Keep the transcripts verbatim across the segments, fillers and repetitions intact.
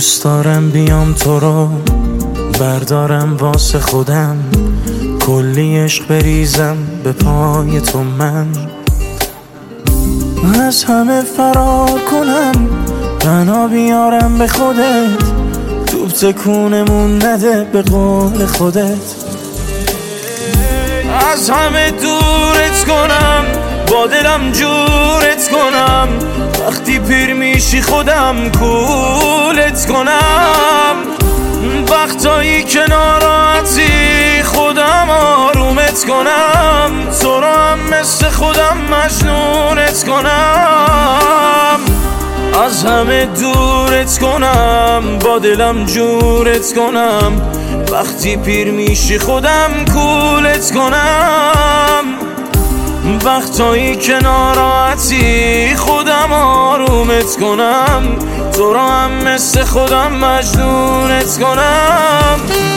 دوست دارم بیام تو رو بردارم واسه خودم، کلی عشق بریزم به پای تو، من از همه فرار کنم، بنا بیارم به خودت، توپ تکونمون نده به قول خودت. از همه دورت کنم، با دلم جورت کنم، وقتی پیر میشی خودم کولت کنم. وقتایی که ناراحتی خودم آرومت کنم، تو رو هم مثل خودم مجنونت کنم. از همه دورت کنم، با دلم جورت کنم، وقتی پیر میشی خودم کولت کنم. وقتایی که ناراحتی خودم آرومت کنم، تو رو هم مثل خودم مجنونت کنم.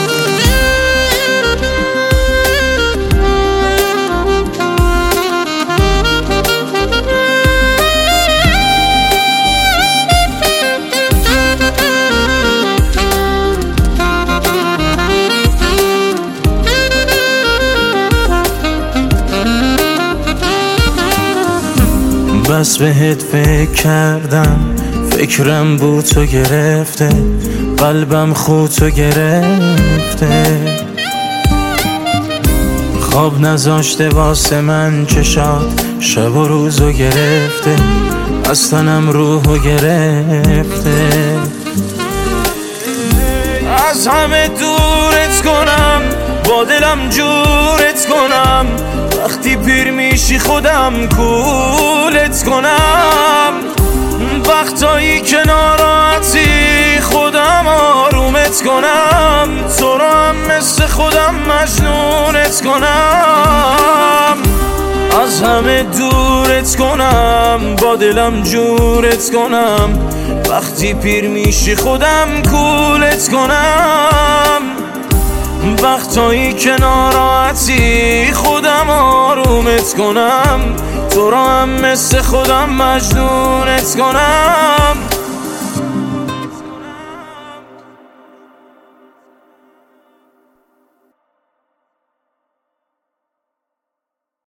بس بهت فکر کردم، فکرم بود تو گرفته، قلبم خودتو گرفته، خواب نذاشته واسه من چشات، شب و روزو گرفته، از تنم روحو گرفته. از همه دورت کنم، با دلم جورت کنم، وقتی پیر میشی خودم کولت کنم. وقتایی که ناراحتی خودم آرومت کنم، تو رو هم مثل خودم مجنونت کنم. از همه دورت کنم، با دلم جورت کنم، وقتی پیر میشی خودم کولت کنم. وقتایی که ناراحتی خودم آرومت کنم، تو رو هم مثل خودم مجنونت کنم.